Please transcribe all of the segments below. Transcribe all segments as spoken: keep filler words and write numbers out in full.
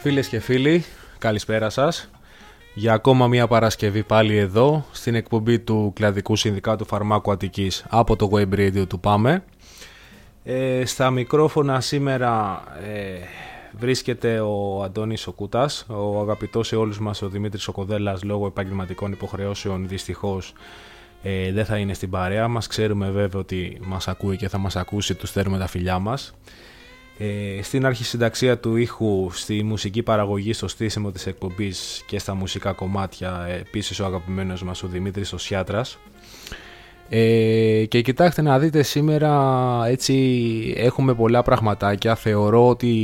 Φίλες και φίλοι, καλησπέρα σας. Για ακόμα μια Παρασκευή πάλι εδώ, στην εκπομπή του Κλαδικού Συνδικάτου Φαρμάκου Αττικής από το Web Radio του Πάμε. Ε, στα μικρόφωνα σήμερα ε, βρίσκεται ο Αντώνης ο Κούτας, ο αγαπητός σε όλους μας ο Δημήτρης ο Κοδέλας, λόγω επαγγελματικών υποχρεώσεων δυστυχώς ε, δεν θα είναι στην παρέα μας. Ξέρουμε βέβαια ότι μας ακούει και θα μας ακούσει, τους στέλνουμε τα φιλιά μας. Ε, στην αρχισυνταξία του ήχου, στη μουσική παραγωγή, στο στήσιμο της εκπομπής και στα μουσικά κομμάτια, επίσης ο αγαπημένος μας ο Δημήτρης ο Σιάτρας. Ε, και κοιτάξτε να δείτε, σήμερα έτσι έχουμε πολλά πραγματάκια. Θεωρώ ότι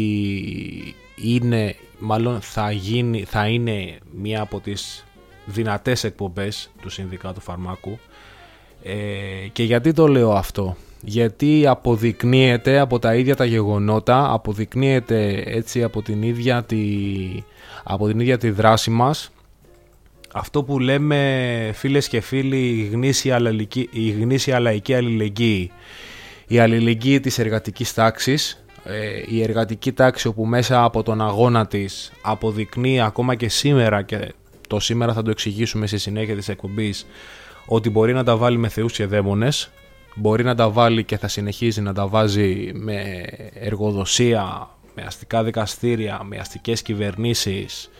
είναι, μάλλον θα, γίνει, θα είναι μία από τις δυνατές εκπομπές του Συνδικάτου Φαρμάκου. Ε, και γιατί το λέω αυτό? Γιατί αποδεικνύεται από τα ίδια τα γεγονότα, αποδεικνύεται έτσι από την ίδια τη, από την ίδια τη δράση μας αυτό που λέμε, φίλες και φίλοι, η γνήσια, λαϊκή, η γνήσια λαϊκή αλληλεγγύη. Η αλληλεγγύη της εργατικής τάξης, η εργατική τάξη όπου μέσα από τον αγώνα της αποδεικνύει ακόμα και σήμερα, και το σήμερα θα το εξηγήσουμε στη συνέχεια της εκπομπής, ότι μπορεί να τα βάλει με θεούς και δαίμονες. Μπορεί να τα βάλει και θα συνεχίζει να τα βάζει με εργοδοσία, με αστικά δικαστήρια, με αστικές κυβερνήσεις,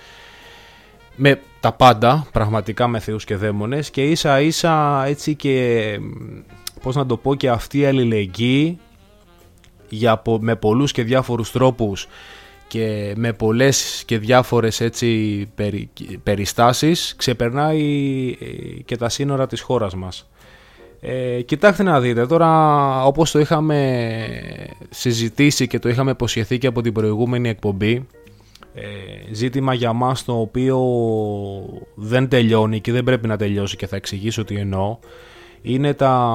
με τα πάντα, πραγματικά με θεούς και δαίμονες, και ίσα ίσα έτσι και, πώς να το πω, και αυτή η αλληλεγγύη για, με πολλούς και διάφορους τρόπους και με πολλές και διάφορες έτσι περι, περιστάσεις ξεπερνάει και τα σύνορα της χώρας μας. Ε, κοιτάξτε να δείτε τώρα, όπως το είχαμε συζητήσει και το είχαμε υποσχεθεί και από την προηγούμενη εκπομπή, ε, ζήτημα για μας το οποίο δεν τελειώνει και δεν πρέπει να τελειώσει, και θα εξηγήσω τι εννοώ, είναι τα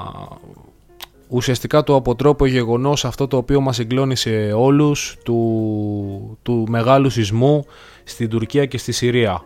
ουσιαστικά το αποτρόπαιο γεγονός, αυτό το οποίο μας συγκλώνησε όλους, του, του μεγάλου σεισμού στην Τουρκία και στη Συρία.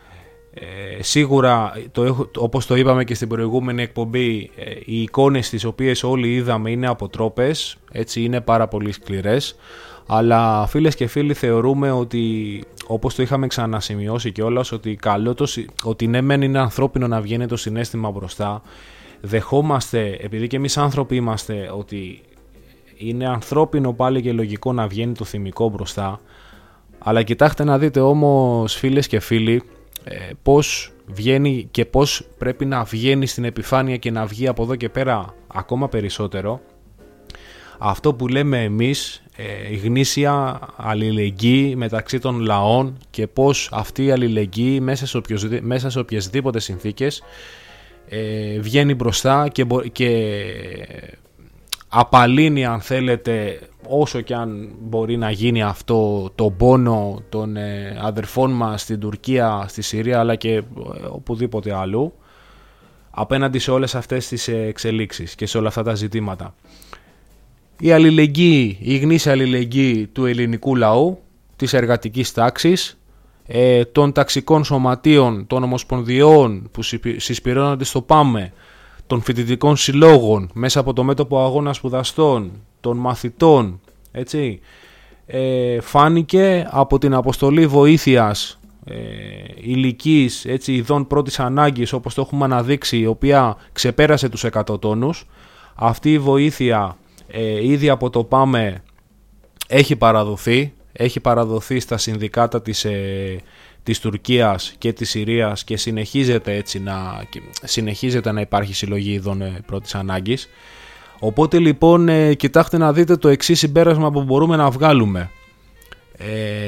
Ε, σίγουρα, το, όπως το είπαμε και στην προηγούμενη εκπομπή, ε, οι εικόνες τις οποίες όλοι είδαμε είναι αποτρόπες, έτσι, είναι πάρα πολύ σκληρές, αλλά φίλες και φίλοι, θεωρούμε ότι, όπως το είχαμε ξανασημειώσει κιόλας, ότι, καλό το, ότι ναι μεν είναι ανθρώπινο να βγαίνει το συναίσθημα μπροστά. Δεχόμαστε, επειδή και εμείς άνθρωποι είμαστε, ότι είναι ανθρώπινο πάλι και λογικό να βγαίνει το θυμικό μπροστά, αλλά κοιτάξτε να δείτε όμως, φίλες και φίλοι, Ε, πώς βγαίνει και πώς πρέπει να βγαίνει στην επιφάνεια και να βγει από εδώ και πέρα ακόμα περισσότερο αυτό που λέμε εμείς, ε, η γνήσια αλληλεγγύη μεταξύ των λαών, και πώς αυτή η αλληλεγγύη μέσα σε, οποιοσδη, μέσα σε οποιασδήποτε συνθήκες ε, βγαίνει μπροστά και, και απαλύνει, αν θέλετε, όσο και αν μπορεί να γίνει αυτό, τον πόνο των ε, αδερφών μας στην Τουρκία, στη Συρία, αλλά και ε, οπουδήποτε αλλού, απέναντι σε όλες αυτές τις εξελίξεις και σε όλα αυτά τα ζητήματα. Η αλληλεγγύη, η γνήσια αλληλεγγύη του ελληνικού λαού, της εργατικής τάξης, ε, των ταξικών σωματείων, των ομοσπονδιών που συσπηρώνονται στο Πάμε, των φοιτητικών συλλόγων, μέσα από το μέτωπο αγώνα σπουδαστών, των μαθητών, έτσι, ε, φάνηκε από την αποστολή βοήθειας ε, υλικής, έτσι, ειδών πρώτης ανάγκης, όπως το έχουμε αναδείξει, η οποία ξεπέρασε τους εκατό τόνους. Αυτή η βοήθεια ε, ήδη από το Πάμε έχει παραδοθεί, έχει παραδοθεί στα συνδικάτα της ε, της Τουρκίας και της Συρίας, και συνεχίζεται έτσι να, συνεχίζεται να υπάρχει συλλογή ειδών πρώτης ανάγκης. Οπότε λοιπόν ε, κοιτάξτε να δείτε το εξής συμπέρασμα που μπορούμε να βγάλουμε. Ε,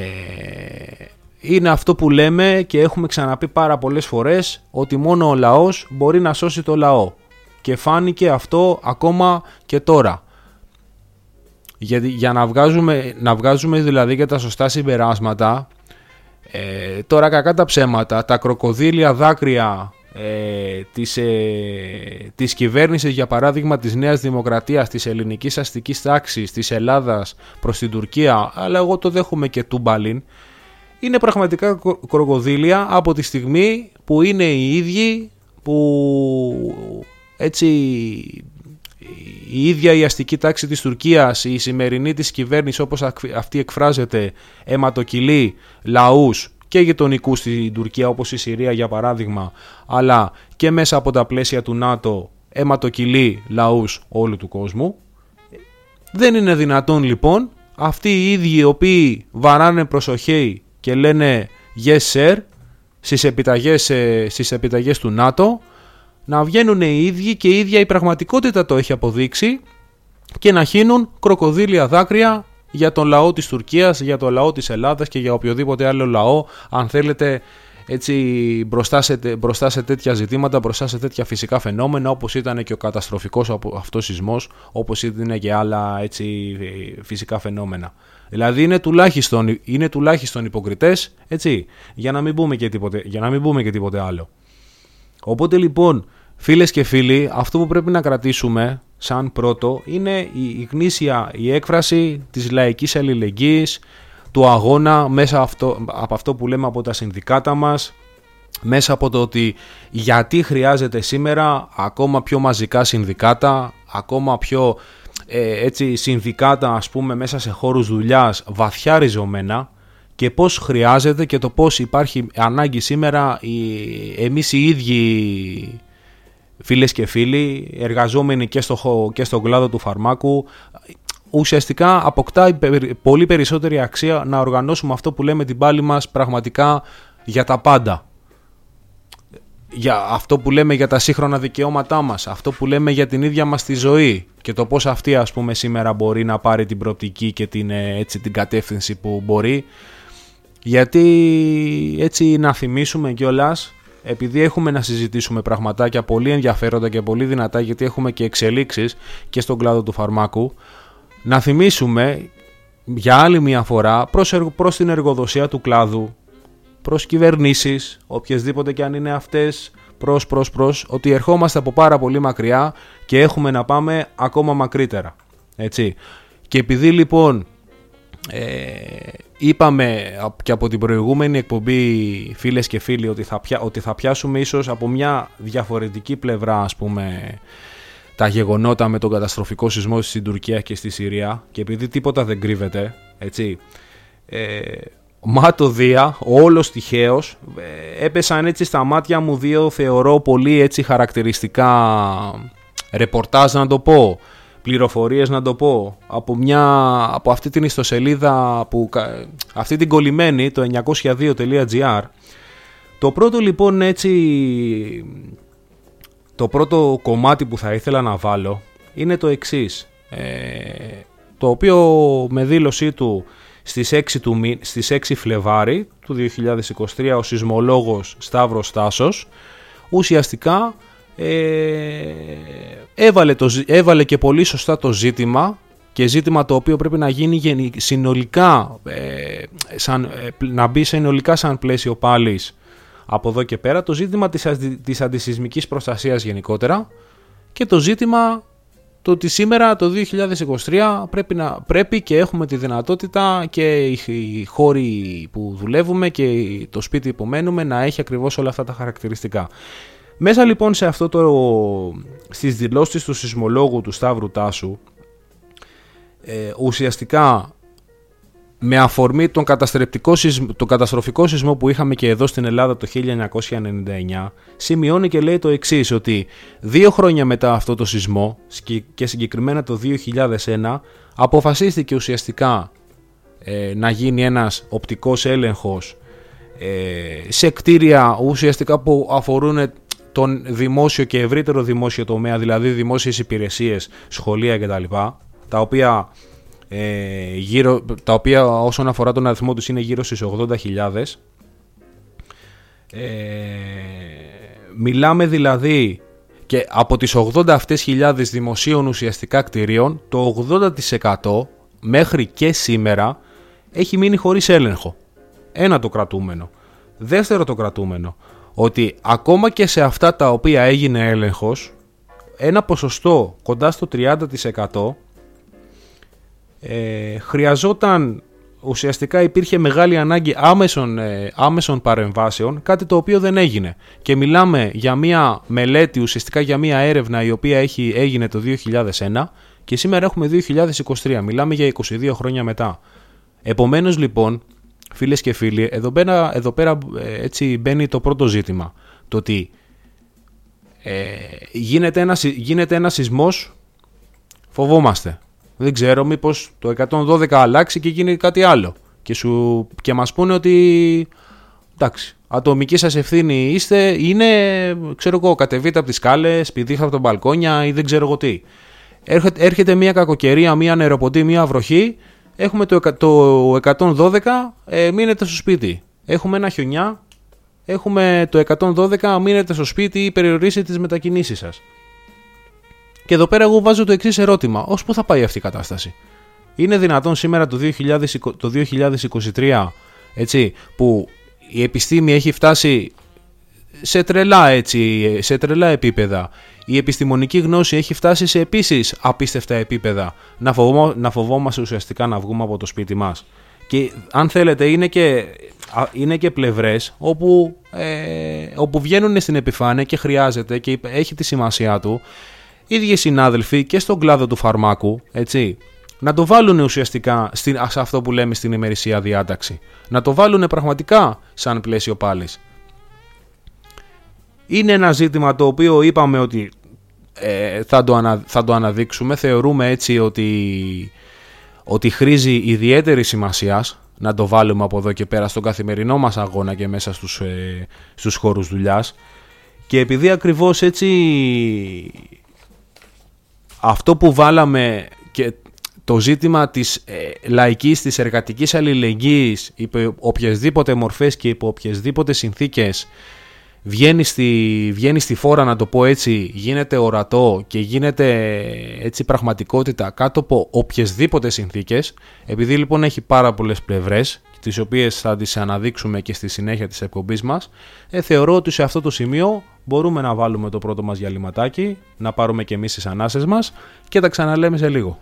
είναι αυτό που λέμε και έχουμε ξαναπεί πάρα πολλές φορές, ότι μόνο ο λαός μπορεί να σώσει το λαό, και φάνηκε αυτό ακόμα και τώρα. Για, για να βγάζουμε, να βγάζουμε δηλαδή και τα σωστά συμπεράσματα. Ε, τώρα, κακά τα ψέματα, τα κροκοδίλια δάκρυα ε, της, ε, της κυβέρνησης, για παράδειγμα της Νέας Δημοκρατίας, της ελληνικής αστικής τάξης, της Ελλάδας προς την Τουρκία, αλλά εγώ το δέχομαι και τούμπαλιν, είναι πραγματικά κροκοδίλια από τη στιγμή που είναι οι ίδιοι που έτσι η ίδια η αστική τάξη της Τουρκίας, η σημερινή της κυβέρνηση όπως αυτή εκφράζεται, αιματοκυλεί λαούς και γειτονικούς στην Τουρκία όπως η Συρία για παράδειγμα, αλλά και μέσα από τα πλαίσια του ΝΑΤΟ αιματοκυλεί λαούς όλου του κόσμου. Δεν είναι δυνατόν λοιπόν αυτοί οι ίδιοι οι οποίοι βαράνε προσοχή και λένε yes sir στις επιταγές, στις επιταγές του ΝΑΤΟ να βγαίνουν οι ίδιοι και η ίδια η πραγματικότητα το έχει αποδείξει και να χύνουν κροκοδίλια δάκρυα για τον λαό της Τουρκίας, για τον λαό της Ελλάδας και για οποιοδήποτε άλλο λαό, αν θέλετε, έτσι μπροστά σε, μπροστά σε τέτοια ζητήματα, μπροστά σε τέτοια φυσικά φαινόμενα όπως ήταν και ο καταστροφικός αυτός σεισμός, όπως ήταν και άλλα έτσι φυσικά φαινόμενα. Δηλαδή είναι τουλάχιστον, είναι τουλάχιστον υποκριτές, έτσι, για να μην πούμε και τίποτε, για να μην πούμε και τίποτε άλλο. Οπότε λοιπόν, φίλες και φίλοι, αυτό που πρέπει να κρατήσουμε σαν πρώτο είναι η γνήσια η έκφραση της λαϊκής αλληλεγγύης, του αγώνα μέσα αυτό, από αυτό που λέμε από τα συνδικάτα μας, μέσα από το ότι γιατί χρειάζεται σήμερα ακόμα πιο μαζικά συνδικάτα, ακόμα πιο ε, έτσι, συνδικάτα ας πούμε μέσα σε χώρους δουλειάς βαθιά ριζωμένα και πώς χρειάζεται και το πώς υπάρχει ανάγκη σήμερα οι, εμείς οι ίδιοι φίλες και φίλοι εργαζόμενοι και, στο, και στον κλάδο του φαρμάκου ουσιαστικά αποκτά πολύ περισσότερη αξία να οργανώσουμε αυτό που λέμε την πάλη μας πραγματικά για τα πάντα. Για αυτό που λέμε για τα σύγχρονα δικαιώματά μας, αυτό που λέμε για την ίδια μας τη ζωή και το πώς αυτή ας πούμε σήμερα μπορεί να πάρει την προοπτική και την, έτσι, την κατεύθυνση που μπορεί. Γιατί έτσι να θυμίσουμε κιόλας, επειδή έχουμε να συζητήσουμε πραγματάκια πολύ ενδιαφέροντα και πολύ δυνατά, γιατί έχουμε και εξελίξεις και στον κλάδο του φαρμάκου, να θυμίσουμε για άλλη μια φορά προς, προς την εργοδοσία του κλάδου, προς κυβερνήσεις, οποιασδήποτε και αν είναι αυτές, προς προς προς, ότι ερχόμαστε από πάρα πολύ μακριά και έχουμε να πάμε ακόμα μακρύτερα. Έτσι. Και επειδή λοιπόν ε, είπαμε και από την προηγούμενη εκπομπή φίλες και φίλοι ότι θα, πια, ότι θα πιάσουμε ίσως από μια διαφορετική πλευρά ας πούμε τα γεγονότα με τον καταστροφικό σεισμό στην Τουρκία και στη Συρία και επειδή τίποτα δεν κρύβεται, έτσι, ε, μάτω δία, όλος τυχαίος, ε, έπεσαν έτσι στα μάτια μου δύο θεωρώ πολύ έτσι χαρακτηριστικά ρεπορτάζ να το πω, πληροφορίες να το πω, από, μια, από αυτή την ιστοσελίδα, που, αυτή την κολλημένη, το εννιακόσια δύο τελεία τζι άρ. Το πρώτο λοιπόν έτσι... Το πρώτο κομμάτι που θα ήθελα να βάλω είναι το εξής, ε, το οποίο με δήλωσή του στις έξι, του, στις έξι Φλεβάρι του δύο χιλιάδες είκοσι τρία ο σεισμολόγος Σταύρος Τάσος ουσιαστικά ε, έβαλε, το, έβαλε και πολύ σωστά το ζήτημα και ζήτημα το οποίο πρέπει να γίνει συνολικά, ε, σαν, ε, να μπει συνολικά σαν πλαίσιο πάλης από εδώ και πέρα, το ζήτημα της, αντι, της αντισεισμικής προστασίας γενικότερα και το ζήτημα το ότι σήμερα το δύο χιλιάδες είκοσι τρία πρέπει, να, πρέπει και έχουμε τη δυνατότητα και οι, οι χώροι που δουλεύουμε και το σπίτι που μένουμε να έχει ακριβώς όλα αυτά τα χαρακτηριστικά. Μέσα λοιπόν σε αυτό το, στις δηλώσεις του σεισμολόγου του Σταύρου Τάσου ε, ουσιαστικά με αφορμή τον, σεισμ, τον καταστροφικό σεισμό που είχαμε και εδώ στην Ελλάδα το χίλια εννιακόσια ενενήντα εννιά, σημειώνει και λέει το εξής, ότι δύο χρόνια μετά αυτό το σεισμό και συγκεκριμένα το δύο χιλιάδες ένα αποφασίστηκε ουσιαστικά ε, να γίνει ένας οπτικός έλεγχος ε, σε κτίρια ουσιαστικά που αφορούν τον δημόσιο και ευρύτερο δημόσιο τομέα, δηλαδή δημόσιες υπηρεσίες, σχολεία κτλ, τα οποία... Ε, γύρω, τα οποία όσον αφορά τον αριθμό τους είναι γύρω στις ογδόντα χιλιάδες. Ε, μιλάμε δηλαδή και από τις ογδόντα αυτές χιλιάδες δημοσίων ουσιαστικά κτηρίων το ογδόντα τοις εκατό μέχρι και σήμερα έχει μείνει χωρίς έλεγχο. Ένα το κρατούμενο. Δεύτερο το κρατούμενο, ότι ακόμα και σε αυτά τα οποία έγινε έλεγχος ένα ποσοστό κοντά στο τριάντα τοις εκατό Ε, χρειαζόταν ουσιαστικά υπήρχε μεγάλη ανάγκη άμεσων, ε, άμεσων παρεμβάσεων, κάτι το οποίο δεν έγινε. Και μιλάμε για μια μελέτη, ουσιαστικά για μια έρευνα η οποία έχει, έγινε το δύο χιλιάδες ένα και σήμερα έχουμε δύο χιλιάδες είκοσι τρία, μιλάμε για είκοσι δύο χρόνια μετά. Επομένως λοιπόν, φίλες και φίλοι, εδώ πέρα, εδώ πέρα έτσι μπαίνει το πρώτο ζήτημα, το ότι ε, γίνεται, ένα, γίνεται ένα σεισμός, φοβόμαστε. Δεν ξέρω μήπως το εκατόν δώδεκα αλλάξει και γίνει κάτι άλλο και, σου, και μας πούνε ότι εντάξει, ατομική σας ευθύνη είστε, είναι, ξέρω εγώ, κατεβείτε από τις σκάλες, πηδήχτε από τα μπαλκόνια ή δεν ξέρω εγώ τι. Έρχεται, έρχεται μια κακοκαιρία, μια νεροποντή, μια βροχή, έχουμε το, το εκατόν δώδεκα, ε, μείνετε στο σπίτι. Έχουμε ένα χιονιά, έχουμε το εκατόν δώδεκα, μείνετε στο σπίτι ή περιορίστε τις μετακινήσεις σας. Και εδώ πέρα εγώ βάζω το εξής ερώτημα, ως πού θα πάει αυτή η κατάσταση? Είναι δυνατόν σήμερα το δύο χιλιάδες είκοσι τρία, έτσι, που η επιστήμη έχει φτάσει σε τρελά, έτσι, σε τρελά επίπεδα, η επιστημονική γνώση έχει φτάσει σε επίσης απίστευτα επίπεδα, να, φοβό, να φοβόμαστε ουσιαστικά να βγούμε από το σπίτι μας? Και αν θέλετε είναι και, είναι και πλευρές όπου, ε, όπου βγαίνουν στην επιφάνεια και χρειάζεται και έχει τη σημασία του ίδιοι συνάδελφοι και στον κλάδο του φαρμάκου, έτσι, να το βάλουν ουσιαστικά στην, σε αυτό που λέμε στην ημερησία διάταξη. Να το βάλουν πραγματικά σαν πλαίσιο πάλης. Είναι ένα ζήτημα το οποίο είπαμε ότι ε, θα, το ανα, θα το αναδείξουμε. Θεωρούμε έτσι ότι, ότι χρήζει ιδιαίτερη σημασίας να το βάλουμε από εδώ και πέρα στον καθημερινό μας αγώνα και μέσα στους, ε, στους χώρους δουλειάς. Και επειδή ακριβώς έτσι αυτό που βάλαμε και το ζήτημα της ε, λαϊκής, της εργατικής αλληλεγγύης υπό οποιασδήποτε μορφές και υπό οποιασδήποτε συνθήκες βγαίνει στη, βγαίνει στη φόρα, να το πω έτσι, γίνεται ορατό και γίνεται έτσι πραγματικότητα κάτω από οποιασδήποτε συνθήκες, επειδή λοιπόν έχει πάρα πολλές πλευρές τις οποίες θα τις αναδείξουμε και στη συνέχεια της εκπομπής μας, ε, θεωρώ ότι σε αυτό το σημείο μπορούμε να βάλουμε το πρώτο μας διαλυματάκι, να πάρουμε και εμείς τις ανάσες μας και τα ξαναλέμε σε λίγο.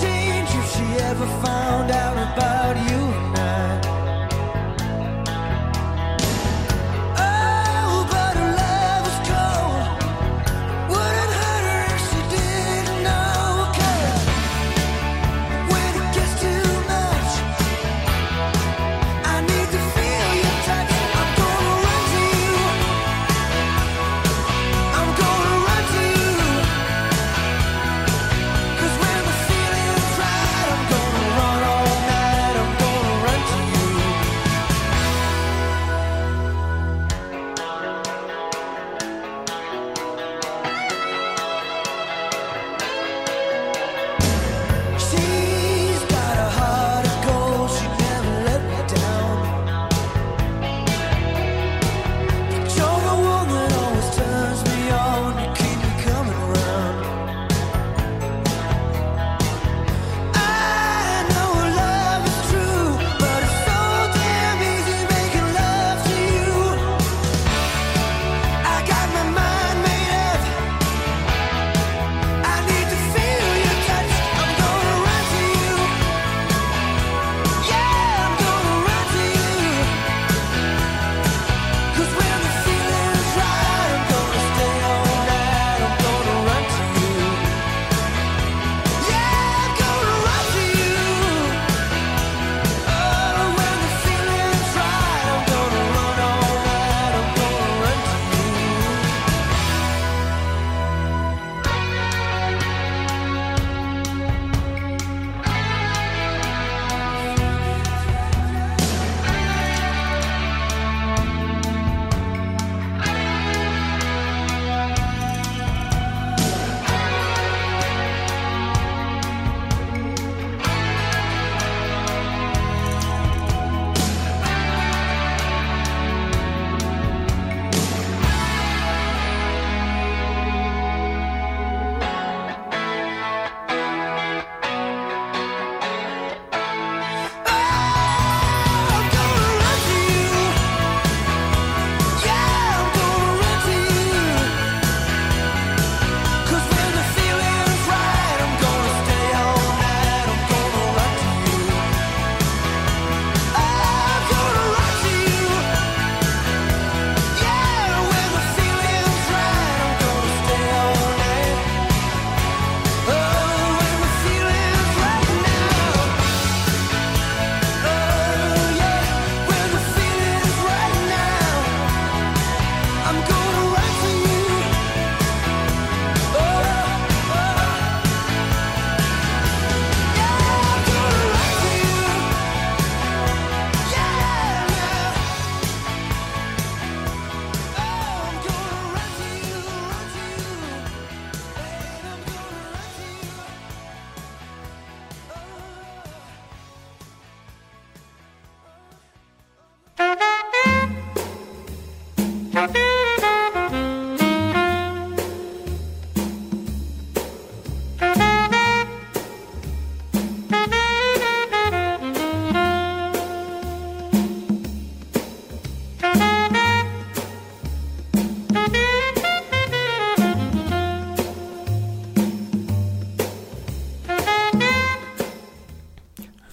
Found out about you and I.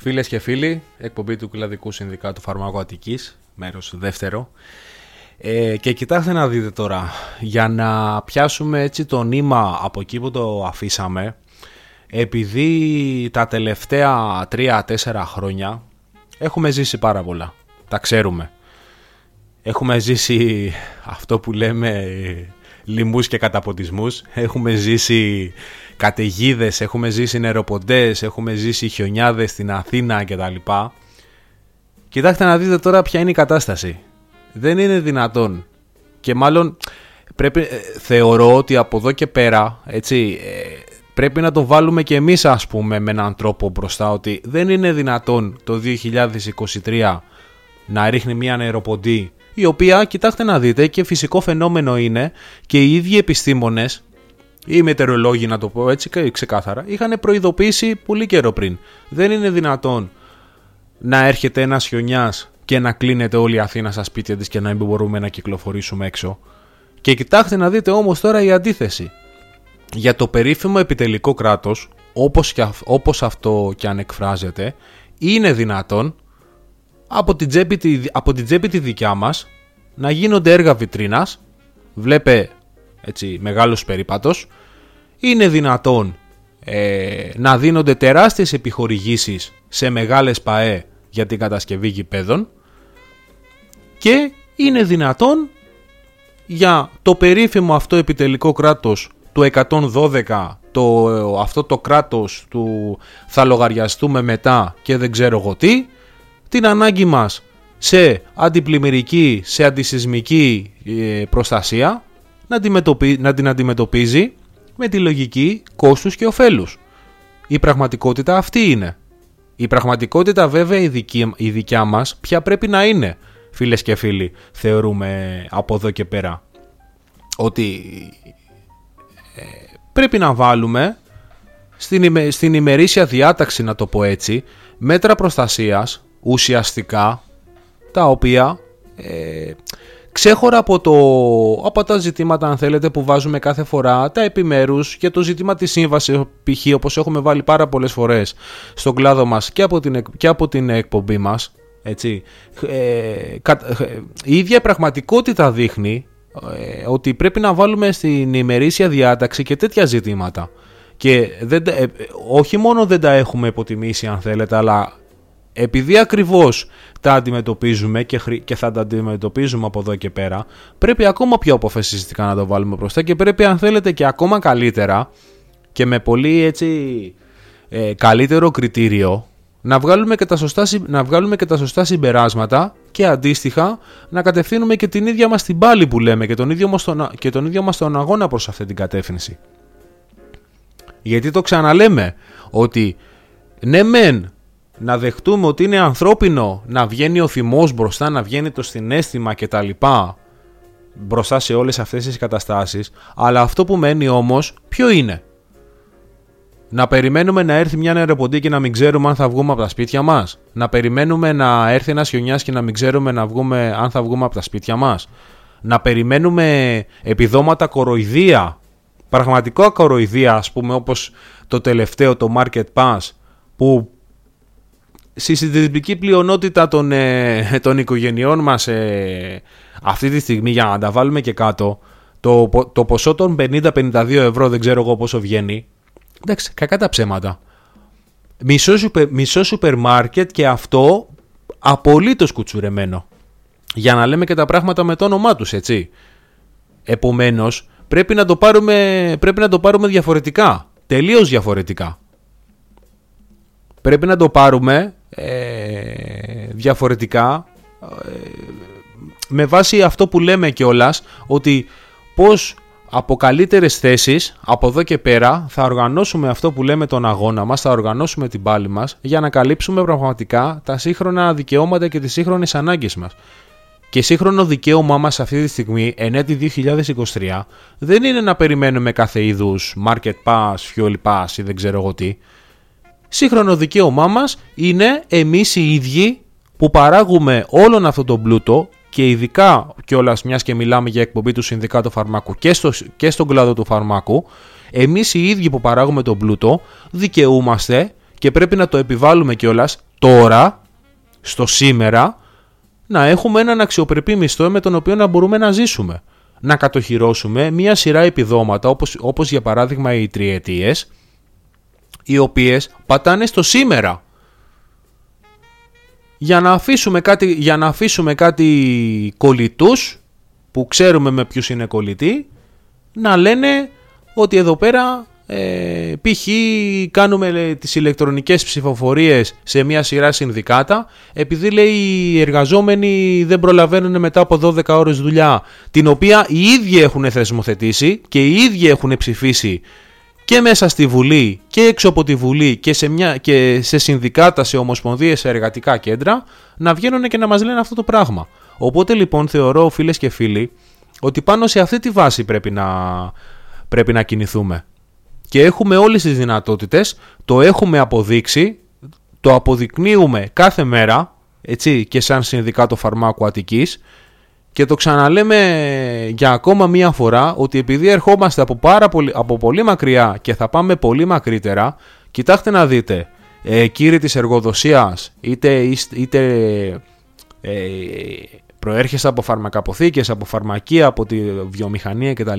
Φίλες και φίλοι, εκπομπή του Κλαδικού Συνδικάτου Φαρμάκου Αττικής, μέρος δεύτερο. Ε, και κοιτάξτε να δείτε τώρα, για να πιάσουμε έτσι το νήμα από εκεί που το αφήσαμε, επειδή τα τελευταία τρία τέσσερα χρόνια έχουμε ζήσει πάρα πολλά, τα ξέρουμε. Έχουμε ζήσει αυτό που λέμε λοιμούς και καταποντισμούς, έχουμε ζήσει καταιγίδες, έχουμε ζήσει νεροποντές, έχουμε ζήσει χιονιάδες στην Αθήνα κτλ. Κοιτάξτε να δείτε τώρα ποια είναι η κατάσταση. Δεν είναι δυνατόν. Και μάλλον πρέπει, θεωρώ ότι από εδώ και πέρα, έτσι, πρέπει να το βάλουμε και εμείς, ας πούμε, με έναν τρόπο μπροστά, ότι δεν είναι δυνατόν το δύο χιλιάδες είκοσι τρία να ρίχνει μια νεροποντή, η οποία, κοιτάξτε να δείτε, και φυσικό φαινόμενο είναι, και οι ίδιοι επιστήμονες, οι μετεωρολόγοι, να το πω έτσι ξεκάθαρα, είχαν προειδοποιήσει πολύ καιρό πριν. Δεν είναι δυνατόν να έρχεται ένας χιονιάς και να κλείνεται όλη η Αθήνα στα σπίτια της και να μην μπορούμε να κυκλοφορήσουμε έξω. Και κοιτάξτε να δείτε όμως τώρα η αντίθεση. Για το περίφημο επιτελικό κράτος, όπως, και, όπως αυτό και αν εκφράζεται, είναι δυνατόν από την τσέπη, από την τσέπη τη δικιά μας να γίνονται έργα βιτρίνας, βλέπε έτσι μεγάλος περίπατος, είναι δυνατόν ε, να δίνονται τεράστιες επιχορηγήσεις σε μεγάλες ΠΑΕ για την κατασκευή γηπέδων και είναι δυνατόν για το περίφημο αυτό επιτελικό κράτος του εκατόν δώδεκα, το, αυτό το κράτος του θα λογαριαστούμε μετά και δεν ξέρω εγώ τι, την ανάγκη μας σε αντιπλημμυρική, σε αντισυσμική ε, προστασία να, αντιμετωπι... να την αντιμετωπίζει με τη λογική κόστους και ωφέλους. Η πραγματικότητα αυτή είναι. Η πραγματικότητα βέβαια η, δική... η δικιά μας ποια πρέπει να είναι, φίλες και φίλοι, θεωρούμε από εδώ και πέρα. Ότι ε, πρέπει να βάλουμε στην, ειμε... στην ημερήσια διάταξη, να το πω έτσι, μέτρα προστασίας ουσιαστικά, τα οποία ε, ξέχωρα από, το, από τα ζητήματα, αν θέλετε, που βάζουμε κάθε φορά, τα επιμέρους και το ζήτημα της σύμβασης, π.χ. όπως έχουμε βάλει πάρα πολλές φορές στον κλάδο μας και από την, και από την εκπομπή μας, έτσι, ε, κα, ε, η ίδια πραγματικότητα δείχνει ε, ότι πρέπει να βάλουμε στην ημερήσια διάταξη και τέτοια ζητήματα. Και δεν, ε, όχι μόνο δεν τα έχουμε υποτιμήσει, αν θέλετε, αλλά επειδή ακριβώς τα αντιμετωπίζουμε και, χρη... και θα τα αντιμετωπίζουμε από εδώ και πέρα, πρέπει ακόμα πιο αποφασιστικά να το βάλουμε μπροστά και πρέπει, αν θέλετε, και ακόμα καλύτερα και με πολύ έτσι ε, καλύτερο κριτήριο να βγάλουμε, και τα σωστά, να βγάλουμε και τα σωστά συμπεράσματα και αντίστοιχα να κατευθύνουμε και την ίδια μας την πάλη που λέμε και τον ίδιο μας τον, και τον ίδιο μας τον αγώνα προς αυτή την κατεύθυνση. Γιατί το ξαναλέμε ότι ναι μεν να δεχτούμε ότι είναι ανθρώπινο να βγαίνει ο θυμός μπροστά, να βγαίνει το συναίσθημα και τα λοιπά μπροστά σε όλες αυτές τις καταστάσεις, αλλά αυτό που μένει όμως ποιο είναι? Να περιμένουμε να έρθει μια νεροποντή και να μην ξέρουμε αν θα βγούμε από τα σπίτια μας? Να περιμένουμε να έρθει ένας χιονιάς και να μην ξέρουμε να βγούμε, αν θα βγούμε από τα σπίτια μας? Να περιμένουμε επιδόματα κοροϊδία, πραγματικό κοροϊδία, ας πούμε, όπως το τελευταίο, το Market Pass, που στη συντριπτική πλειονότητα των, ε, των οικογενειών μας ε, αυτή τη στιγμή, για να τα βάλουμε και κάτω, το, το ποσό των πενήντα με πενήντα δύο ευρώ, δεν ξέρω εγώ πόσο βγαίνει, εντάξει, κακά τα ψέματα. Μισό, σούπερ, μισό σούπερ μάρκετ, και αυτό απολύτως κουτσουρεμένο, για να λέμε και τα πράγματα με το όνομά τους, έτσι. Επομένως πρέπει να το πάρουμε, πρέπει να το πάρουμε διαφορετικά, τελείως διαφορετικά. Πρέπει να το πάρουμε ε, διαφορετικά ε, με βάση αυτό που λέμε κιόλας, ότι πώς από καλύτερες θέσεις από εδώ και πέρα θα οργανώσουμε αυτό που λέμε τον αγώνα μας, θα οργανώσουμε την πάλη μας για να καλύψουμε πραγματικά τα σύγχρονα δικαιώματα και τις σύγχρονες ανάγκες μας. Και σύγχρονο δικαίωμά μας αυτή τη στιγμή, εν έτη δύο χιλιάδες είκοσι τρία, δεν είναι να περιμένουμε κάθε είδους market pass, fuel pass ή δεν ξέρω εγώ τι. Σύγχρονο δικαίωμά μας είναι εμείς οι ίδιοι που παράγουμε όλον αυτό τον πλούτο, και ειδικά κιόλας, μιας και μιλάμε για εκπομπή του Συνδικάτου Φαρμάκου και, στο, και στον κλάδο του φαρμάκου, εμείς οι ίδιοι που παράγουμε τον πλούτο δικαιούμαστε, και πρέπει να το επιβάλλουμε κιόλας, τώρα, στο σήμερα, να έχουμε έναν αξιοπρεπή μισθό με τον οποίο να μπορούμε να ζήσουμε. Να κατοχυρώσουμε μία σειρά επιδόματα, όπως, όπως για παράδειγμα οι τριετίες, οι οποίες πατάνε στο σήμερα. Για να αφήσουμε κάτι, για να αφήσουμε κάτι κολλητούς, που ξέρουμε με ποιους είναι κολλητοί, να λένε ότι εδώ πέρα ε, π.χ. κάνουμε λέει, τις ηλεκτρονικές ψηφοφορίες σε μια σειρά συνδικάτα, επειδή λέει οι εργαζόμενοι δεν προλαβαίνουν μετά από δώδεκα ώρες δουλειά, την οποία οι ίδιοι έχουν θεσμοθετήσει και οι ίδιοι έχουν ψηφίσει και μέσα στη Βουλή και έξω από τη Βουλή και σε, μια, και σε συνδικάτα, σε ομοσπονδίες, σε εργατικά κέντρα, να βγαίνουν και να μας λένε αυτό το πράγμα. Οπότε λοιπόν θεωρώ, φίλες και φίλοι, ότι πάνω σε αυτή τη βάση πρέπει να, πρέπει να κινηθούμε. Και έχουμε όλες τις δυνατότητες, το έχουμε αποδείξει, το αποδεικνύουμε κάθε μέρα, έτσι, και σαν Συνδικάτο Φαρμάκου Αττικής, και το ξαναλέμε για ακόμα μία φορά, ότι επειδή ερχόμαστε από, πάρα πολύ, από πολύ μακριά και θα πάμε πολύ μακρύτερα, κοιτάξτε να δείτε, ε, κύριοι της εργοδοσίας, είτε, είτε ε, προέρχεσαι από φαρμακαποθήκες, από φαρμακεία, από τη βιομηχανία κτλ.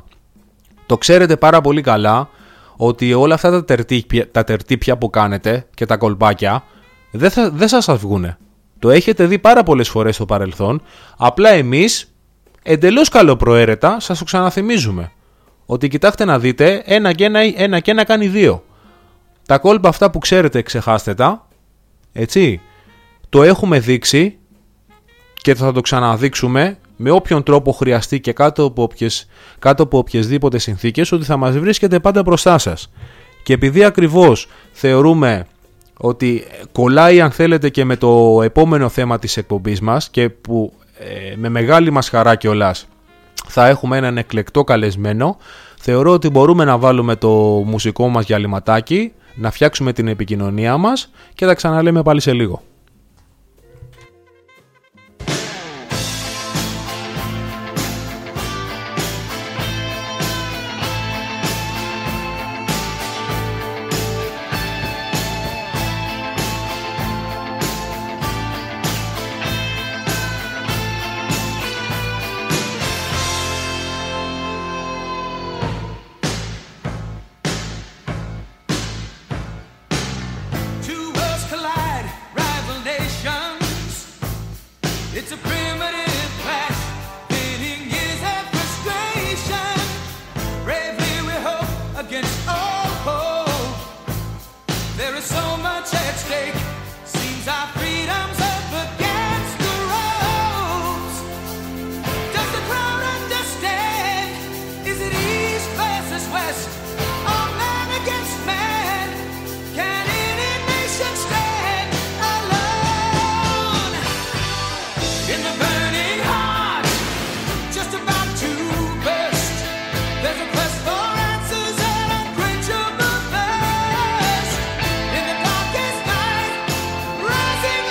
Το ξέρετε πάρα πολύ καλά ότι όλα αυτά τα τερτύπια, τα τερτύπια που κάνετε και τα κολπάκια δεν θα, δεν θα σας βγούνε. Το έχετε δει πάρα πολλές φορές στο παρελθόν, απλά εμείς εντελώς καλοπροαίρετα σας το ξαναθυμίζουμε. Ότι κοιτάξτε να δείτε, ένα και ένα, ένα, και ένα κάνει δύο. Τα κόλπα αυτά που ξέρετε ξεχάστε τα, έτσι, το έχουμε δείξει και θα το ξαναδείξουμε με όποιον τρόπο χρειαστεί και κάτω από, όποιες, κάτω από οποιασδήποτε συνθήκες, ότι θα μας βρίσκεται πάντα μπροστά σας. Και επειδή ακριβώς θεωρούμε ότι κολλάει, αν θέλετε, και με το επόμενο θέμα της εκπομπής μας, και που ε, με μεγάλη μας χαρά κιόλας θα έχουμε έναν εκλεκτό καλεσμένο, θεωρώ ότι μπορούμε να βάλουμε το μουσικό μας διαλυματάκι, να φτιάξουμε την επικοινωνία μας και τα ξαναλέμε πάλι σε λίγο. Rising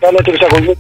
Κάνε την εισαγωγή.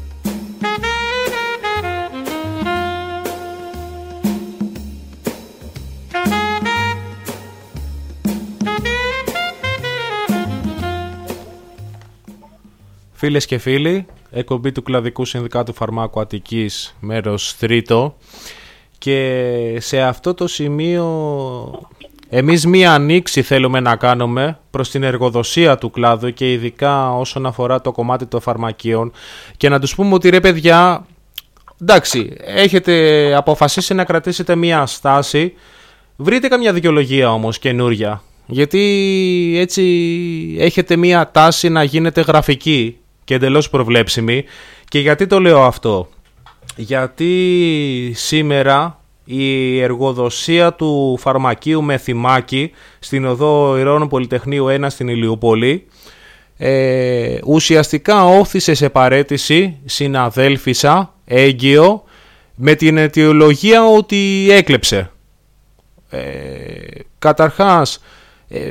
Φίλες και φίλοι, εκπομπή του Κλαδικού Συνδικάτου Φαρμάκου Αττικής, μέρος τρίτο, και σε αυτό το σημείο εμείς μία ανοίξη θέλουμε να κάνουμε προς την εργοδοσία του κλάδου και ειδικά όσον αφορά το κομμάτι των φαρμακείων και να τους πούμε ότι ρε παιδιά, εντάξει, έχετε αποφασίσει να κρατήσετε μία στάση, βρείτε καμιά δικαιολογία όμως καινούρια, γιατί έτσι έχετε μία τάση να γίνετε γραφική και εντελώς προβλέψιμη. Και γιατί το λέω αυτό? Γιατί σήμερα η εργοδοσία του φαρμακείου Μεθυμάκη στην οδό Ηρώνων Πολυτεχνείου ένα στην Ηλιούπολη ε, ουσιαστικά όθησε σε παραίτηση συναδέλφισσα έγκυο με την αιτιολογία ότι έκλεψε. Ε, καταρχάς ε,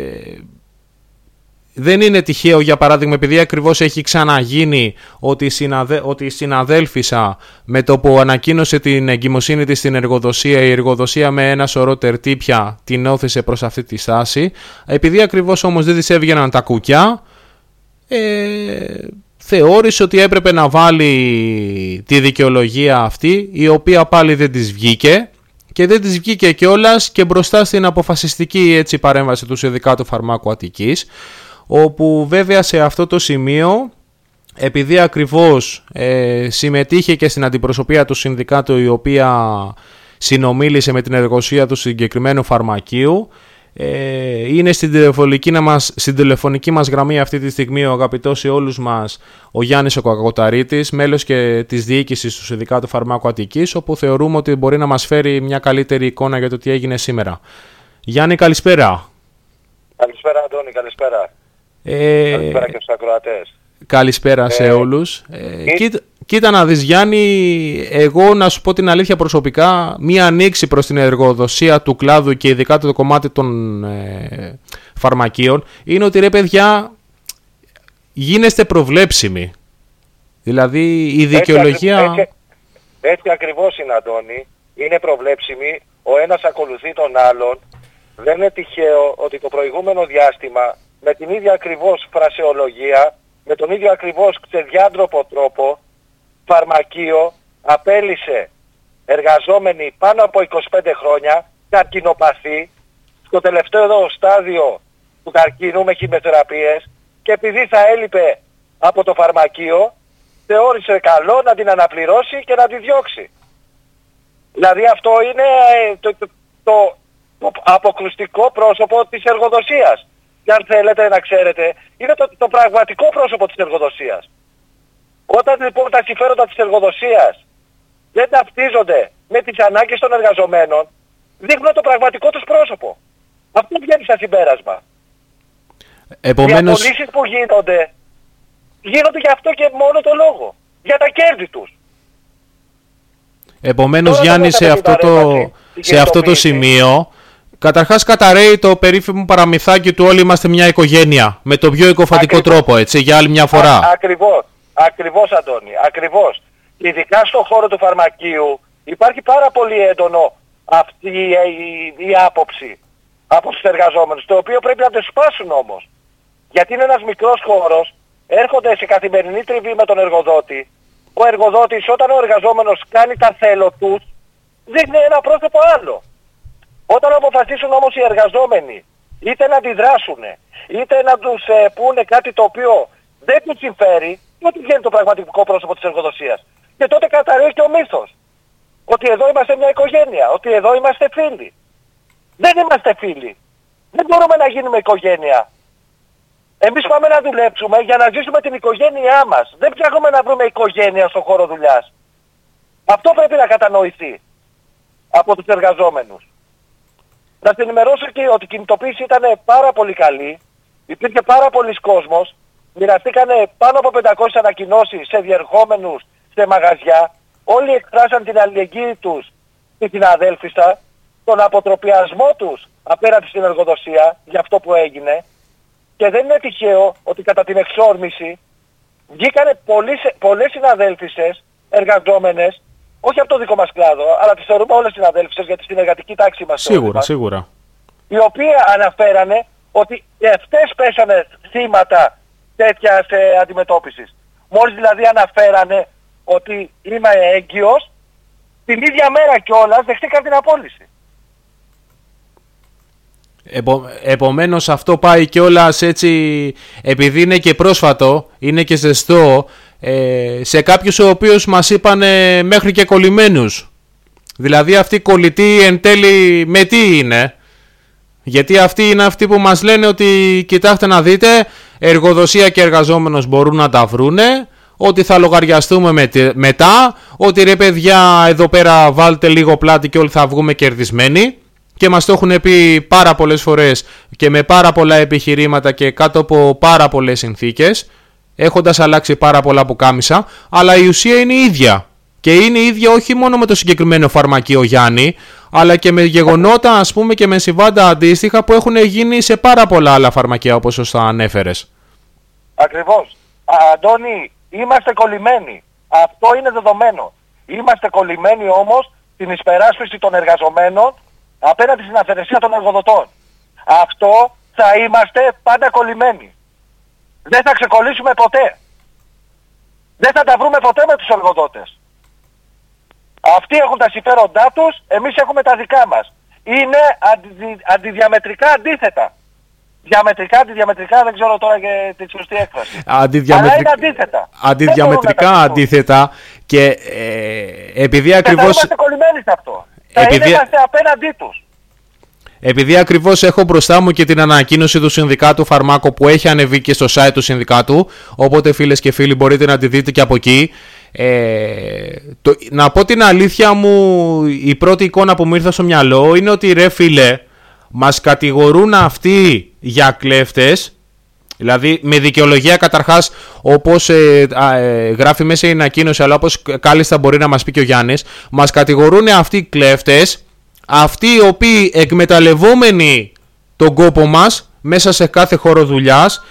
δεν είναι τυχαίο, για παράδειγμα, επειδή ακριβώς έχει ξαναγίνει ότι η, συναδε... ότι η συναδέλφισσα με το που ανακοίνωσε την εγκυμοσύνη της στην εργοδοσία, η εργοδοσία με ένα σωρό τερτύπια την όθησε προς αυτή τη στάση. Επειδή ακριβώς όμως δεν της έβγαιναν τα κουκιά, ε... θεώρησε ότι έπρεπε να βάλει τη δικαιολογία αυτή, η οποία πάλι δεν της βγήκε. Και δεν της βγήκε κιόλας και μπροστά στην αποφασιστική έτσι παρέμβαση του Συνδικάτου Φαρμάκου Αττικής, όπου βέβαια σε αυτό το σημείο, επειδή ακριβώς ε, συμμετείχε και στην αντιπροσωπεία του Συνδικάτου, η οποία συνομίλησε με την εργοδοσία του συγκεκριμένου φαρμακείου, ε, είναι στην τηλεφωνική, μας, στην τηλεφωνική μας γραμμή αυτή τη στιγμή ο αγαπητός σε όλους μας ο Γιάννης ο Κακοταρίτης, μέλος και της διοίκησης του Συνδικάτου Φαρμάκου Αττικής, όπου θεωρούμε ότι μπορεί να μας φέρει μια καλύτερη εικόνα για το τι έγινε σήμερα. Γιάννη, καλησπέρα. Καλησπέρα Αντώνη, καλησπέρα. Ε, καλησπέρα και στους ακροατές. Καλησπέρα σε ε, όλους. Ε, και... κοίτα, κοίτα να δεις Γιάννη, εγώ να σου πω την αλήθεια προσωπικά, μία ανοίξη προς την εργοδοσία του κλάδου και ειδικά το κομμάτι των ε, φαρμακείων είναι ότι ρε παιδιά γίνεστε προβλέψιμοι. Δηλαδή η δικαιολογία... Έτσι, έτσι, έτσι ακριβώς είναι Αντώνη, είναι προβλέψιμη, ο ένας ακολουθεί τον άλλον. Δεν είναι τυχαίο ότι το προηγούμενο διάστημα με την ίδια ακριβώς φρασεολογία, με τον ίδιο ακριβώς ξεδιάντροπο τρόπο, φαρμακείο απέλησε εργαζόμενοι πάνω από είκοσι πέντε χρόνια, καρκινοπαθή, στο τελευταίο εδώ στάδιο του καρκίνου με χημειοθεραπείες, και επειδή θα έλειπε από το φαρμακείο, θεώρησε καλό να την αναπληρώσει και να τη διώξει. Δηλαδή αυτό είναι το, το, το, το αποκρουστικό πρόσωπο της εργοδοσίας. Και αν θέλετε να ξέρετε, είναι το, το πραγματικό πρόσωπο της εργοδοσίας. Όταν λοιπόν τα συμφέροντα της εργοδοσίας δεν ταυτίζονται με τις ανάγκες των εργαζομένων, δείχνουν το πραγματικό τους πρόσωπο. Αυτό βγαίνει σαν συμπέρασμα. Επομένως... Οι απολύσεις που γίνονται, γίνονται για αυτό και μόνο το λόγο. Για τα κέρδη τους. Επομένως τώρα, Γιάννη, σε αυτό, το, σε αυτό το σημείο... Καταρχάς καταραίει το περίφημο παραμυθάκι του όλοι είμαστε μια οικογένεια, με το πιο εκοφαντικό ακριβώς. τρόπο, έτσι, για άλλη μια φορά. Α, ακριβώς, ακριβώς Αντώνη, ακριβώς. Ειδικά στον χώρο του φαρμακείου υπάρχει πάρα πολύ έντονο αυτή η, η, η άποψη από τους εργαζόμενους, το οποίο πρέπει να το σπάσουν όμως. Γιατί είναι ένας μικρός χώρος, έρχονται σε καθημερινή τριβή με τον εργοδότη. Ο εργοδότης όταν ο εργαζόμενος κάνει τα θέλω τους, δείχνει ένα πρόσωπο άλλο. Όταν αποφασίσουν όμως οι εργαζόμενοι είτε να αντιδράσουν, είτε να τους ε, πούνε κάτι το οποίο δεν τους συμφέρει, τότε βγαίνει το πραγματικό πρόσωπο της εργοδοσίας. Και τότε καταρρεύει και ο μύθος. Ότι εδώ είμαστε μια οικογένεια, ότι εδώ είμαστε φίλοι. Δεν είμαστε φίλοι. Δεν μπορούμε να γίνουμε οικογένεια. Εμείς πάμε να δουλέψουμε για να ζήσουμε την οικογένειά μας. Δεν ψάχνουμε να βρούμε οικογένεια στον χώρο δουλειάς. Αυτό πρέπει να κατανοηθεί από τους εργαζόμενους. Να την ενημερώσω και ότι η κινητοποίηση ήταν πάρα πολύ καλή. Υπήρχε πάρα πολλοί κόσμος. Μοιραστήκανε πάνω από πεντακόσιες ανακοινώσεις σε διερχόμενους, σε μαγαζιά. Όλοι εκφράσαν την αλληλεγγύη τους στη συναδέλφισσα, τον αποτροπιασμό τους απέναντι στην εργοδοσία για αυτό που έγινε. Και δεν είναι τυχαίο ότι κατά την εξόρμηση βγήκανε πολλές συναδέλφισες εργαζόμενες, όχι από το δικό μας κλάδο, αλλά τις θεωρούμε όλες συναδέλφισες γιατί στην εργατική τάξη μας. Σίγουρα, μας, σίγουρα. οι οποίοι αναφέρανε ότι και αυτές πέσανε θύματα τέτοιας ε, αντιμετώπισης. Μόλις δηλαδή αναφέρανε ότι είμαι έγκυος, την ίδια μέρα κιόλας δεχτήκαν την απόλυση. Επο, επομένως αυτό πάει κιόλας έτσι, επειδή είναι και πρόσφατο, είναι και ζεστό, ε, σε κάποιους ο οποίους μας είπαν μέχρι και κολλημένους. Δηλαδή αυτοί οι κολλητοί εν τέλει με τι είναι? Γιατί αυτοί είναι αυτοί που μας λένε ότι κοιτάξτε να δείτε, εργοδοσία και εργαζόμενος μπορούν να τα βρούνε, ότι θα λογαριαστούμε με, μετά, ότι ρε παιδιά εδώ πέρα βάλτε λίγο πλάτη και όλοι θα βγούμε κερδισμένοι. Και μας το έχουν πει πάρα πολλές φορές και με πάρα πολλά επιχειρήματα και κάτω από πάρα πολλές συνθήκες, έχοντας αλλάξει πάρα πολλά που κάμισα, αλλά η ουσία είναι η ίδια. Και είναι η ίδια όχι μόνο με το συγκεκριμένο φαρμακείο Γιάννη, αλλά και με γεγονότα ας πούμε και με συμβάντα αντίστοιχα που έχουν γίνει σε πάρα πολλά άλλα φαρμακεία όπως σωστά ανέφερες. Ακριβώς. Α, Αντώνη, είμαστε κολλημένοι. Αυτό είναι δεδομένο. Είμαστε κολλημένοι όμως στην εισπεράσπιση των εργαζομένων απέναντι στην αυθαιρεσία των εργοδοτών. Αυτό θα είμαστε πάντα κολλημένοι. Δεν θα ξεκολλήσουμε ποτέ. Δεν θα τα βρούμε ποτέ με τους εργοδότες. Αυτοί έχουν τα συμφέροντά τους, εμείς έχουμε τα δικά μας. Είναι αντι, αντιδιαμετρικά αντίθετα. Διαμετρικά, αντιδιαμετρικά, δεν ξέρω τώρα και τη σωστή έκφραση. Αντιδιαμετρικ... Αλλά είναι αντίθετα. Αντιδιαμετρικά αντίθετα και ε, επειδή ακριβώς... Και θα είμαστε κολλημένοι σε αυτό. Επειδή... Θα είμαστε απέναντί τους. Επειδή ακριβώς έχω μπροστά μου και την ανακοίνωση του Συνδικάτου Φαρμάκο που έχει ανεβεί και στο site του Συνδικάτου, οπότε φίλες και φίλοι μπορείτε να τη δείτε και από εκεί. Ε, το, να πω την αλήθεια μου, η πρώτη εικόνα που μου ήρθε στο μυαλό είναι ότι ρε φίλε, μας κατηγορούν αυτοί για κλέφτες, δηλαδή με δικαιολογία καταρχάς όπως ε, ε, γράφει μέσα η ανακοίνωση, αλλά όπως κάλλιστα μπορεί να μας πει και ο Γιάννης, μας κατηγορούν αυτοί οι κλέφτες, αυτοί οι οποίοι εκμεταλλευόμενοι τον κόπο μας μέσα σε κάθε χώρο δουλειάς,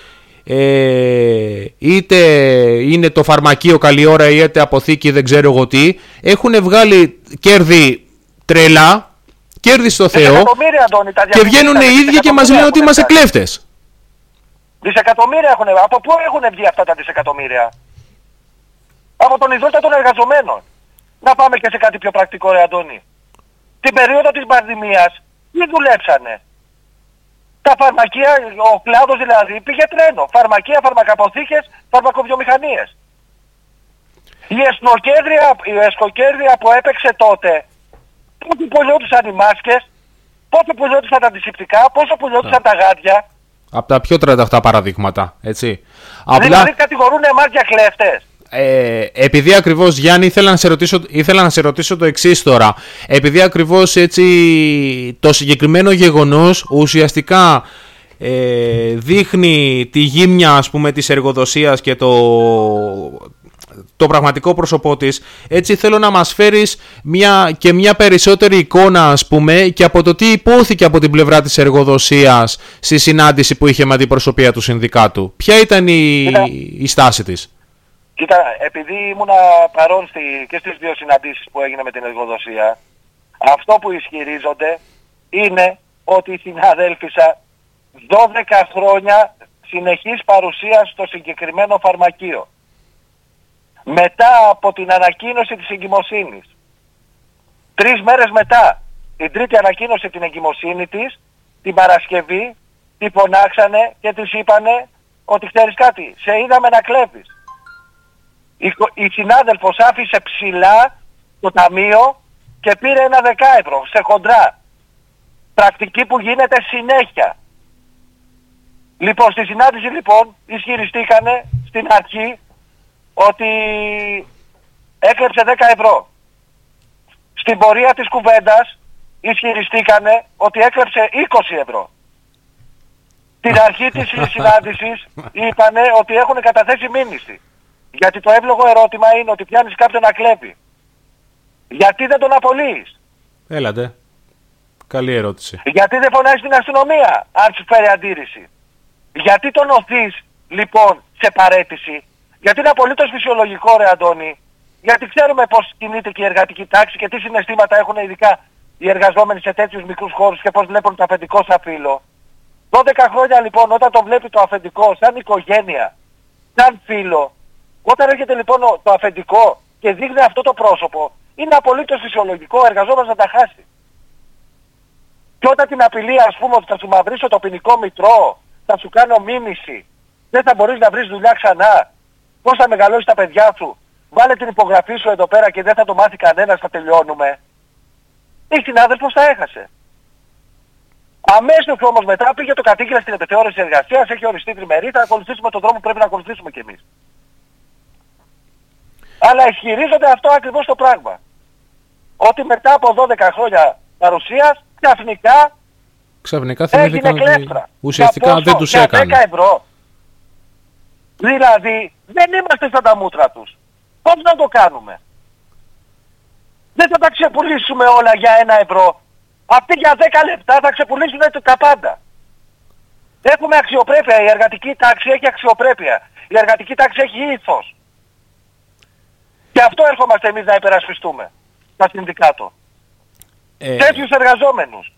ε, είτε είναι το φαρμακείο καλή ώρα είτε αποθήκη δεν ξέρω εγώ τι, έχουν βγάλει κέρδη τρελά, κέρδη στο Θεό, Αντώνη, και βγαίνουν οι ίδιοι και μας λένε ότι είμαστε κλέφτες. Δισεκατομμύρια έχουν. Από πού έχουν βγει αυτά τα δισεκατομμύρια? Από τον ιδιότητα των εργαζομένων. Να πάμε και σε κάτι πιο πρακτικό, ρε Αντώνη. Την περίοδο της πανδημίας τι δουλέψανε? Τα φαρμακεία, ο κλάδος δηλαδή πήγε τρένο. Φαρμακεία, φαρμακαποθήκες, φαρμακοβιομηχανίες. Η εσνοκέρδια, η εσκοκέρδια που έπαιξε τότε, πόσο πουλιόντουσαν οι μάσκες, πόσο πουλιόντουσαν τα αντισηπτικά, πόσο πουλιόντουσαν τα γάντια. Από τα πιο τρανταχτά παραδείγματα, έτσι. Δηλαδή Απλά... κατηγορούν εμάς για κλέφτες. Ε, επειδή ακριβώς Γιάννη ήθελα να σε ρωτήσω, ήθελα να σε ρωτήσω το εξής τώρα. Επειδή ακριβώς έτσι το συγκεκριμένο γεγονός ουσιαστικά ε, δείχνει τη γύμνια ας πούμε της εργοδοσίας και το, το πραγματικό πρόσωπό της, έτσι θέλω να μας φέρεις μια, και μια περισσότερη εικόνα ας πούμε και από το τι υπόθηκε από την πλευρά της εργοδοσίας στη συνάντηση που είχε με την προσωπία του συνδικάτου. Ποια ήταν η, η στάση της? Κοίτα, επειδή ήμουνα παρόν στη, και στις δύο συναντήσεις που έγινε με την εργοδοσία, αυτό που ισχυρίζονται είναι ότι η συναδέλφισσα δώδεκα χρόνια συνεχής παρουσία στο συγκεκριμένο φαρμακείο. Μετά από την ανακοίνωση της εγκυμοσύνης, τρεις μέρες μετά την τρίτη ανακοίνωση την εγκυμοσύνη της, την Παρασκευή, τη φωνάξανε και της είπανε ότι ξέρεις κάτι, σε είδαμε να κλέβεις. Η, η συνάδελφος άφησε ψηλά το ταμείο και πήρε ένα δεκάευρο σε χοντρά. Πρακτική που γίνεται συνέχεια. Λοιπόν, στη συνάντηση λοιπόν ισχυριστήκανε στην αρχή ότι έκλεψε δέκα ευρώ. Στην πορεία της κουβέντας ισχυριστήκανε ότι έκλεψε είκοσι ευρώ. Την αρχή της συνάντησης είπανε ότι έχουν καταθέσει μήνυση. Γιατί το εύλογο ερώτημα είναι ότι πιάνεις κάποιον να κλέβει. Γιατί δεν τον απολύεις? Έλατε. Καλή ερώτηση. Γιατί δεν φωνάζεις την αστυνομία αν σου φέρει αντίρρηση? Γιατί τον οθείς λοιπόν σε παρέτηση? Γιατί είναι απολύτως φυσιολογικό, ρε Αντώνη, γιατί ξέρουμε πώς κινείται και η εργατική τάξη και τι συναισθήματα έχουν ειδικά οι εργαζόμενοι σε τέτοιους μικρούς χώρους και πώς βλέπουν το αφεντικό σαν φίλο. δώδεκα χρόνια λοιπόν, όταν το βλέπει το αφεντικό σαν οικογένεια, σαν φίλο, όταν έρχεται λοιπόν το αφεντικό και δείχνει αυτό το πρόσωπο, είναι απολύτως φυσιολογικό ο εργαζόμενος να τα χάσει. Και όταν την απειλεί, ας πούμε, ότι θα σου μαυρίσω το ποινικό μητρό, θα σου κάνω μίμηση, δεν θα μπορείς να βρεις δουλειά ξανά, πώς θα μεγαλώσεις τα παιδιά σου, βάλε την υπογραφή σου εδώ πέρα και δεν θα το μάθει κανένας, θα τελειώνουμε. Η συνάδελφος τα έχασε. Αμέσως όμως μετά πήγε το κατήγγειλε στην επιθεώρηση εργασίας, έχει οριστεί τριμερή, θα ακολουθήσουμε τον δρόμο που πρέπει να ακολουθήσουμε κι εμείς. Αλλά ισχυρίζονται αυτό ακριβώς το πράγμα. Ότι μετά από δώδεκα χρόνια παρουσίας, ξαφνικά, ξαφνικά έγινε κλέφτρα. Ουσιαστικά πόσο, δεν τους για έκανε. δέκα ευρώ. Δηλαδή, δεν είμαστε στα τα μούτρα τους. Πώς να το κάνουμε? Δεν θα τα ξεπουλήσουμε όλα για ένα ευρώ. Αυτοί για δέκα λεπτά θα ξεπουλήσουν τα πάντα. Έχουμε αξιοπρέπεια. Η εργατική τάξη έχει αξιοπρέπεια. Η εργατική τάξη έχει ήθος. Και αυτό έρχομαστε εμείς να υπερασπιστούμε. Τα συνδικάτο. Ε... Τέτοιους εργαζόμενους.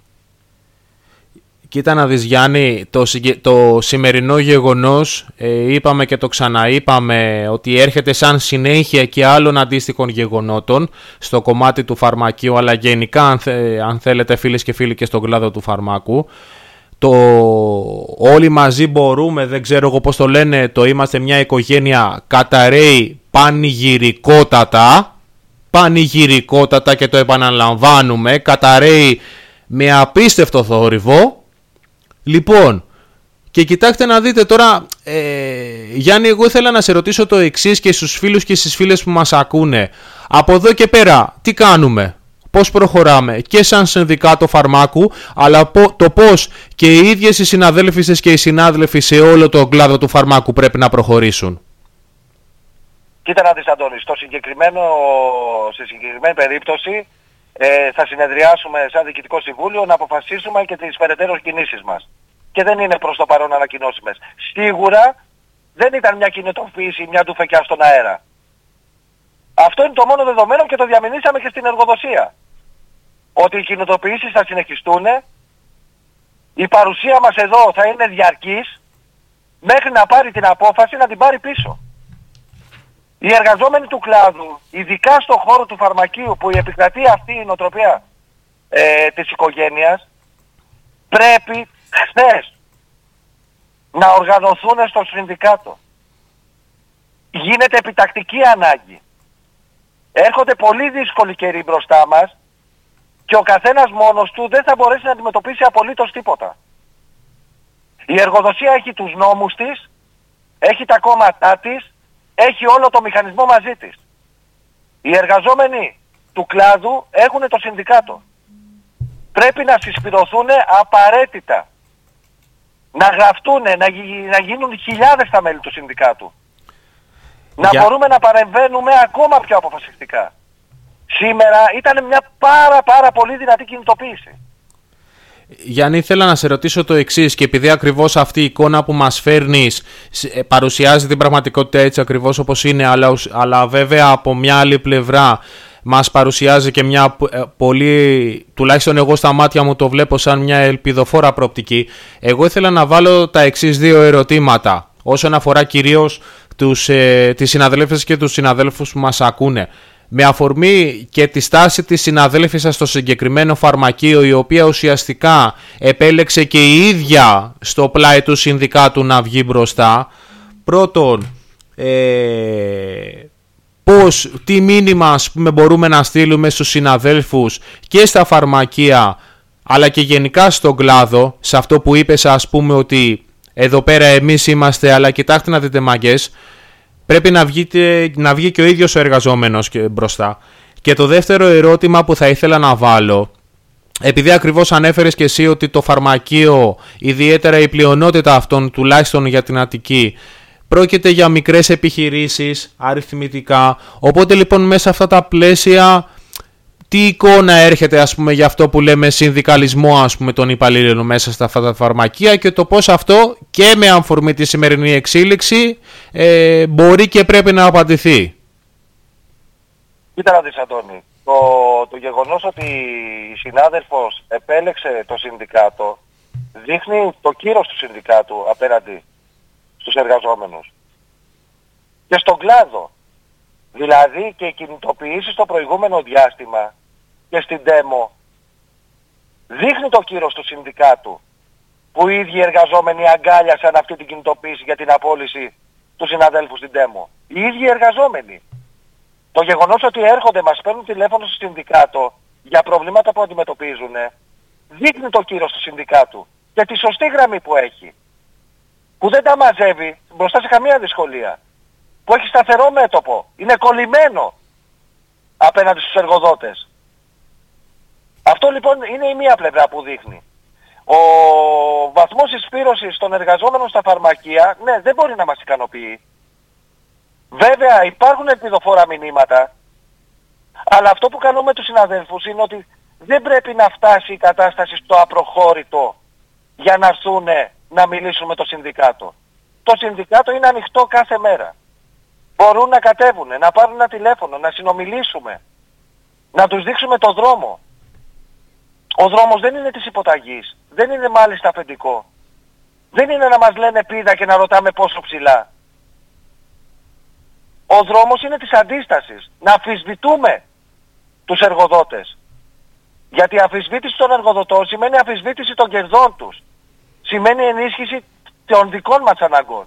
Κοίτα να δεις, Γιάννη, το, το σημερινό γεγονός, ε, είπαμε και το ξαναείπαμε, ότι έρχεται σαν συνέχεια και άλλων αντίστοιχων γεγονότων στο κομμάτι του φαρμακείου, αλλά γενικά αν, θε, αν θέλετε φίλες και φίλοι και στον κλάδο του φαρμάκου. Το όλοι μαζί μπορούμε, δεν ξέρω εγώ πώς το λένε, το είμαστε μια οικογένεια, καταραίει πανηγυρικότατα, πανηγυρικότατα και το επαναλαμβάνουμε, καταραίει με απίστευτο θόρυβο. Λοιπόν, και κοιτάξτε να δείτε τώρα, ε, Γιάννη, εγώ ήθελα να σε ρωτήσω το εξής και στους φίλους και στις φίλες που μας ακούνε. Από εδώ και πέρα, τι κάνουμε, πώς προχωράμε και σαν συνδικάτο φαρμάκου, αλλά το πώς και οι ίδιες οι συναδέλφισες και οι συνάδελφοι σε όλο τον κλάδο του φαρμάκου πρέπει να προχωρήσουν. Κοίτα να δεις, Αντώνη, στο συγκεκριμένο, σε συγκεκριμένη περίπτωση ε, θα συνεδριάσουμε σαν Διοικητικό Συμβούλιο να αποφασίσουμε και τις περαιτέρω κινήσεις μας. Και δεν είναι προς το παρόν ανακοινώσιμες. Σίγουρα δεν ήταν μια κινητοποίηση, μια ντουφεκιά στον αέρα. Αυτό είναι το μόνο δεδομένο και το διαμηνήσαμε και στην εργοδοσία. Ότι οι κινητοποιήσεις θα συνεχιστούν, η παρουσία μας εδώ θα είναι διαρκής μέχρι να πάρει την απόφαση να την πάρει πίσω. Οι εργαζόμενοι του κλάδου, ειδικά στον χώρο του φαρμακείου που επικρατεί αυτή η νοοτροπία ε, της οικογένειας, πρέπει χθες να οργανωθούν στο συνδικάτο. Γίνεται επιτακτική ανάγκη. Έρχονται πολύ δύσκολοι καιροί μπροστά μας και ο καθένας μόνος του δεν θα μπορέσει να αντιμετωπίσει απολύτως τίποτα. Η εργοδοσία έχει τους νόμους της, έχει τα κόμματά της, έχει όλο το μηχανισμό μαζί της. Οι εργαζόμενοι του κλάδου έχουν το συνδικάτο. Πρέπει να συσπηρωθούν απαραίτητα. Να γραφτούν, να, γι, να γίνουν χιλιάδες τα μέλη του συνδικάτου. Να Για... μπορούμε να παρεμβαίνουμε ακόμα πιο αποφασιστικά. Σήμερα ήταν μια πάρα πάρα πολύ δυνατή κινητοποίηση. Γιάννη, ήθελα να σε ρωτήσω το εξής, και επειδή ακριβώς αυτή η εικόνα που μας φέρνεις παρουσιάζει την πραγματικότητα έτσι ακριβώς όπως είναι, αλλά, αλλά βέβαια από μια άλλη πλευρά μας παρουσιάζει και μια πολύ, τουλάχιστον εγώ στα μάτια μου το βλέπω σαν μια ελπιδοφόρα προοπτική. Εγώ ήθελα να βάλω τα εξής δύο ερωτήματα όσον αφορά κυρίως τους, ε, τις συναδέλφες και τους συναδέλφους που μας ακούνε. Με αφορμή και τη στάση της συναδέλφισσας στο συγκεκριμένο φαρμακείο, η οποία ουσιαστικά επέλεξε και η ίδια στο πλάι του συνδικάτου να βγει μπροστά. Πρώτον, ε, πώς, τι μήνυμα ας πούμε, μπορούμε να στείλουμε στους συναδέλφους και στα φαρμακεία, αλλά και γενικά στον κλάδο, σε αυτό που είπες, ας πούμε, ότι εδώ πέρα εμείς είμαστε, αλλά κοιτάξτε να δείτε μαγκές, πρέπει να, βγείτε, να βγει και ο ίδιος ο εργαζόμενος και μπροστά. Και το δεύτερο ερώτημα που θα ήθελα να βάλω, επειδή ακριβώς ανέφερες και εσύ ότι το φαρμακείο, ιδιαίτερα η πλειονότητα αυτών, τουλάχιστον για την Αττική, πρόκειται για μικρές επιχειρήσεις αριθμητικά, οπότε λοιπόν μέσα σε αυτά τα πλαίσια τι εικόνα έρχεται, ας πούμε, για αυτό που λέμε συνδικαλισμό, ας πούμε, των υπαλλήλων μέσα στα αυτά τα φαρμακεία και το πώς αυτό και με αφορμή τη σημερινή εξέλιξη ε, μπορεί και πρέπει να απαντηθεί. Κοίτα να δεις, Αντώνη, το, το γεγονός ότι η συνάδελφος επέλεξε το συνδικάτο δείχνει το κύρος του συνδικάτου απέναντι στους εργαζόμενους και στον κλάδο. Δηλαδή και οι κινητοποιήσεις στο προηγούμενο διάστημα και στην ΤΕΜΟ δείχνει το κύρος του συνδικάτου που οι ίδιοι εργαζόμενοι αγκάλιασαν αυτή την κινητοποίηση για την απόλυση του συναδέλφου στην ΤΕΜΟ. Οι ίδιοι εργαζόμενοι. Το γεγονός ότι έρχονται, μας παίρνουν τηλέφωνο στο συνδικάτο για προβλήματα που αντιμετωπίζουν δείχνει το κύρος του συνδικάτου και τη σωστή γραμμή που έχει. Που δεν τα μαζεύει μπροστά σε καμία δυσκολία. Που έχει σταθερό μέτωπο. Είναι κολλημένο απέναντι στους εργοδότες. Αυτό λοιπόν είναι η μία πλευρά που δείχνει. Ο βαθμός εισπύρωσης των εργαζόμενων στα φαρμακεία, ναι, δεν μπορεί να μας ικανοποιεί. Βέβαια υπάρχουν ελπιδοφόρα μηνύματα, αλλά αυτό που κάνουμε τους συναδέλφους είναι ότι δεν πρέπει να φτάσει η κατάσταση στο απροχώρητο για να έρθουν να μιλήσουν με το συνδικάτο. Το συνδικάτο είναι ανοιχτό κάθε μέρα. Μπορούν να κατέβουν, να πάρουν ένα τηλέφωνο, να συνομιλήσουμε, να τους δείξουμε το δρόμο. Ο δρόμος δεν είναι της υποταγής, δεν είναι μάλιστα αφεντικό. Δεν είναι να μας λένε πίδα και να ρωτάμε πόσο ψηλά. Ο δρόμος είναι της αντίστασης, να αμφισβητούμε τους εργοδότες. Γιατί η αμφισβήτηση των εργοδοτών σημαίνει αμφισβήτηση των κερδών τους. Σημαίνει ενίσχυση των δικών μας αναγκών.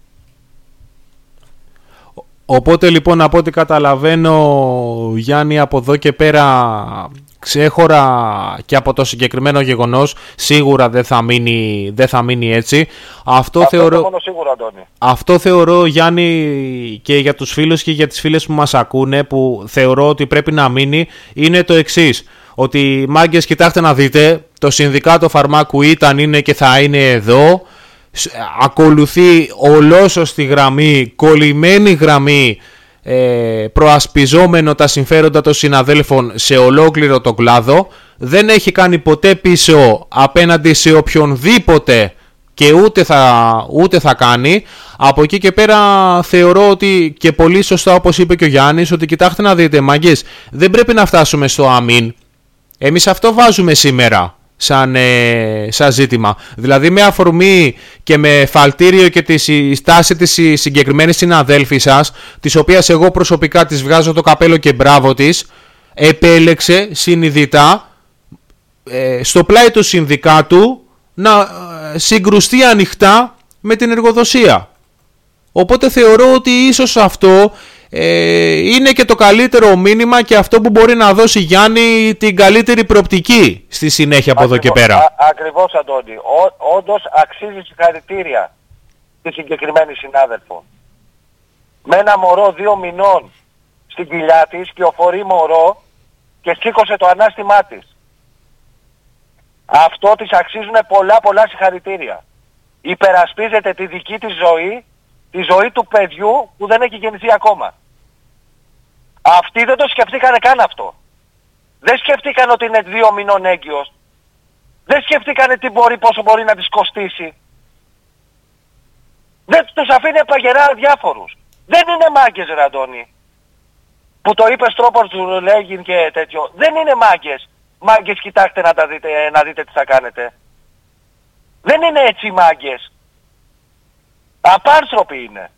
Οπότε λοιπόν από ό,τι καταλαβαίνω, Γιάννη, από εδώ και πέρα ξέχωρα και από το συγκεκριμένο γεγονός σίγουρα δεν θα μείνει, δεν θα μείνει έτσι. Αυτό, αυτό θεωρώ, μόνο σίγουρο, Αντώνη. Αυτό θεωρώ, Γιάννη, και για τους φίλους και για τις φίλες που μας ακούνε, που θεωρώ ότι πρέπει να μείνει, είναι το εξής. Ότι μάγκες, κοιτάξτε να δείτε, το Συνδικάτο Φαρμάκου ήταν, είναι και θα είναι εδώ. Ακολουθεί ολόσωστη γραμμή, κολλημένη γραμμή, ε, προασπιζόμενο τα συμφέροντα των συναδέλφων σε ολόκληρο τον κλάδο. Δεν έχει κάνει ποτέ πίσω απέναντι σε οποιονδήποτε και ούτε θα, ούτε θα κάνει. Από εκεί και πέρα θεωρώ ότι, και πολύ σωστά όπως είπε και ο Γιάννης, ότι κοιτάξτε να δείτε, μάγκες, δεν πρέπει να φτάσουμε στο αμήν. Εμείς αυτό βάζουμε σήμερα σαν, ε, σαν ζήτημα. Δηλαδή με αφορμή και με φαλτήριο και τη στάση της συγκεκριμένης συναδέλφης σας, της οποίας εγώ προσωπικά της βγάζω το καπέλο και μπράβο της, επέλεξε συνειδητά ε, στο πλάι του συνδικάτου να ε, συγκρουστεί ανοιχτά με την εργοδοσία. Οπότε θεωρώ ότι ίσως αυτό ε, είναι και το καλύτερο μήνυμα και αυτό που μπορεί να δώσει, Γιάννη, την καλύτερη προοπτική στη συνέχεια από Ακριβώς, εδώ και πέρα. Α, ακριβώς, Αντώνη. Ό, όντως αξίζει συγχαρητήρια τη συγκεκριμένη συνάδελφο. Με ένα μωρό δύο μηνών στην κοιλιά της, κυοφορεί μωρό και σήκωσε το ανάστημά της. Αυτό της αξίζουν πολλά πολλά συγχαρητήρια. Υπερασπίζεται τη δική της ζωή, τη ζωή του παιδιού που δεν έχει γεννηθεί ακόμα. Αυτοί δεν το σκεφτήκανε καν αυτό. Δεν σκεφτήκαν ότι είναι δύο μηνών έγκυος. Δεν σκεφτήκανε τι μπορεί, πόσο μπορεί να της κοστίσει. Δεν τους αφήνει παγερά διάφορους. Δεν είναι μάγκες, ρε Αντώνη. Που το είπες τρόπος του λέγειν και τέτοιο. Δεν είναι μάγκες. Μάγκες, κοιτάξτε να τα δείτε, να δείτε τι θα κάνετε. Δεν είναι έτσι οι μάγκες. Απάνθρωποι είναι.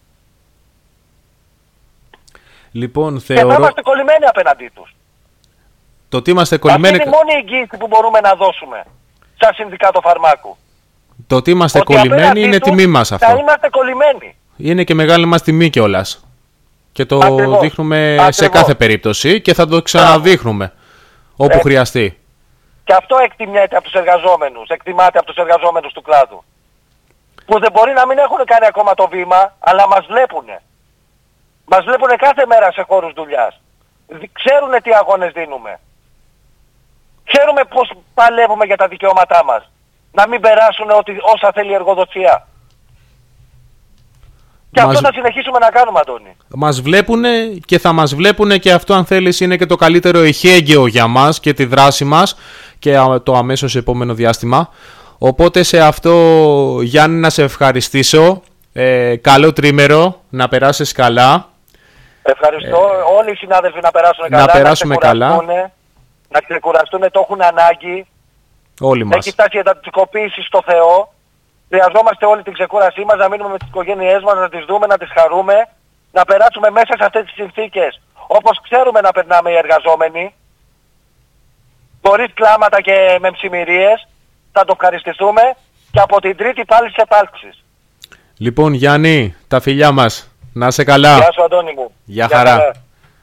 Λοιπόν, θεωρώ... Και θα είμαστε κολλημένοι απέναντί τους. Το ότι είμαστε κολλημένοι... Αυτή είναι η μόνη εγγύηση που μπορούμε να δώσουμε σαν Συνδικάτο Φαρμάκου. Το ότι είμαστε ότι κολλημένοι είναι τιμή μας αυτό. Θα είμαστε κολλημένοι. Είναι και μεγάλη μας τιμή κιόλας. Και το Ακριβώς. δείχνουμε Ακριβώς. σε κάθε περίπτωση και θα το ξαναδείχνουμε όπου ε. χρειαστεί. Και αυτό εκτιμιέται από τους εργαζόμενους, εκτιμάται από τους εργαζόμενους του κλάδου. Που δεν μπορεί να μην έχουν κάνει ακόμα το βήμα, αλλά μας βλέπουνε. Μας βλέπουνε κάθε μέρα σε χώρους δουλειάς. Ξέρουνε τι αγώνες δίνουμε. Ξέρουμε πώς παλεύουμε για τα δικαιώματά μας. Να μην περάσουν ότι όσα θέλει η εργοδοσία. Και μας... αυτό θα συνεχίσουμε να κάνουμε, Αντώνη. Μας βλέπουνε και θα μας βλέπουνε και αυτό, αν θέλεις, είναι και το καλύτερο εχέγγυο για μας και τη δράση μας και το αμέσως επόμενο διάστημα. Οπότε σε αυτό, Γιάννη, να σε ευχαριστήσω. Ε, καλό τρίμερο, να περάσεις καλά. Ευχαριστώ. Ε, όλοι οι συνάδελφοι να περάσουν να καλά, περάσουμε να ξεκουραστούν, καλά. να ξεκουραστούν, το έχουν ανάγκη. Όλοι μας. Έχει φτάσει η εντατικοποίηση στο Θεό. Χρειαζόμαστε όλη την ξεκούρασή μας, να μείνουμε με τις οικογένειές μας, να τις δούμε, να τις χαρούμε, να περάσουμε μέσα σε αυτές τις συνθήκες όπως ξέρουμε να περνάμε οι εργαζόμενοι, χωρίς κλάματα και με ψημυρίες. Θα το ευχαριστηθούμε και από την Τρίτη πάλι σε επάλξεις. Λοιπόν, Γιάννη, τα φιλιά μας. Να είσαι καλά. Γεια σου, Αντώνη μου. Γεια χαρά. χαρά.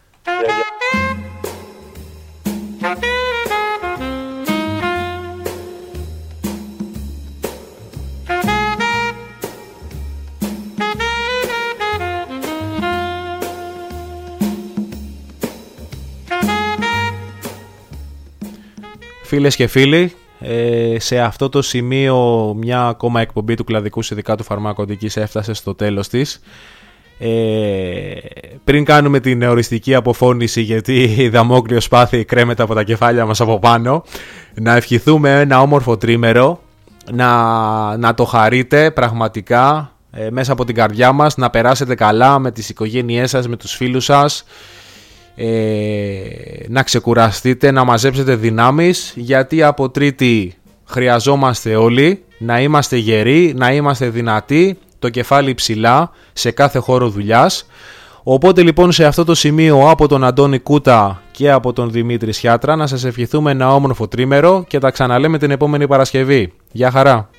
Φίλες και φίλοι, ε, σε αυτό το σημείο μια ακόμα εκπομπή του Κλαδικού Συνδικάτου Φαρμακοωτικής έφτασε στο τέλος της. Ε, πριν κάνουμε την οριστική αποφώνηση, γιατί η δαμόκλειο σπάθη κρέμεται από τα κεφάλια μας από πάνω, να ευχηθούμε ένα όμορφο τρίμερο, να, να το χαρείτε πραγματικά ε, μέσα από την καρδιά μας, να περάσετε καλά με τις οικογένειές σας, με τους φίλους σας, ε, να ξεκουραστείτε, να μαζέψετε δυνάμεις, γιατί από Τρίτη χρειαζόμαστε όλοι να είμαστε γεροί, να είμαστε δυνατοί, το κεφάλι ψηλά σε κάθε χώρο δουλειάς. Οπότε λοιπόν σε αυτό το σημείο, από τον Αντώνη Κούτα και από τον Δημήτρη Σιάτρα, να σας ευχηθούμε ένα όμορφο τρίμερο και τα ξαναλέμε την επόμενη Παρασκευή. Γεια χαρά!